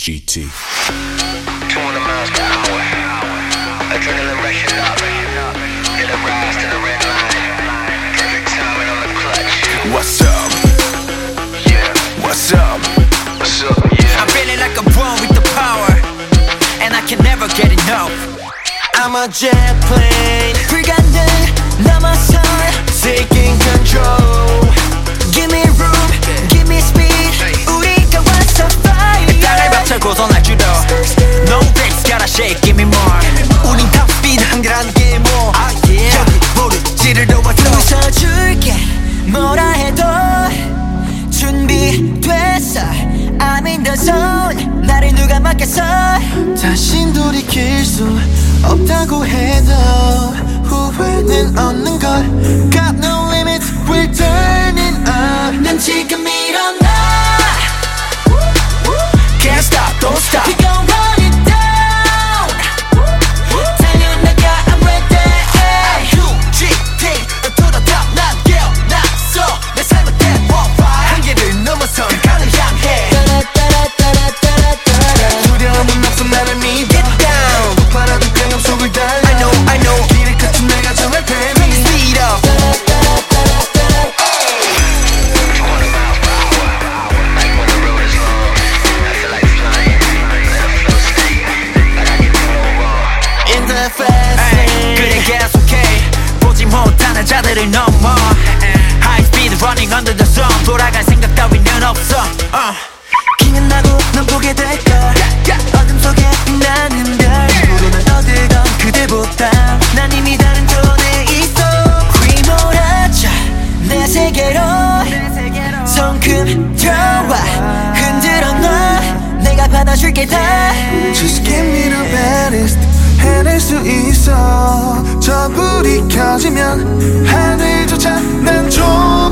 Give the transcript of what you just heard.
GT. 200 miles per hour. Adrenaline rushing up. Hit a rise to the red line. Perfect timing on the clutch. What's up? Yeah. What's up? What's up? Yeah. I'm feeling like I'm born with the power, and I can never get enough. I'm a jet plane. 불가능 넘어선 Taking control. Give me room, give me speed. 우리가 왔어 fire. 땅을 밟고서 날 주도. No breaks, gotta shake, give me more. 우린 top speed 한계란 게 more. 여기 모르지를 도와줘. 웃어줄게 뭐라 해도 준비됐어. I'm in the zone. 나를 누가 막겠어. 다신 돌이킬 수 없다고 해도 후회는 없는 걸. Got no limits, we're turning up. 난 지금 일어나. Can't stop, don't stop. We gon' run it down. 달려나가, I'm ready. UGT to the top. 난 깨어났어. 내 삶은 대법화. 한계를 넘어선 가는 향해. 두려움은 없어 나를 믿어. Get down. 폭발하던 경험 속을 달려. I know. 길을 끝은 내가 정할 테니. Bring the speed up. 200 miles per hour. Like when the road is long. I feel like flying. Let it flow steady. Like I can do no wrong. In the fast lane. 그래 계속해. 보지 못하는 자들을 넘어. High speed running under the sun. 돌아갈 생각 따위는 없어. 기는 나고 넌 보게 될걸. 어둠 속에 빛나는 별. 부르는 어디건 그대보다 난 이미 다른 존에 있어. 휘몰아쳐 내 세계로. 성큼 들어와 흔들어 놔. 내가 받아줄게 다. Just give me the baddest. 해낼 수 있어. 저 불이 켜지면 하늘조차 난 좋아.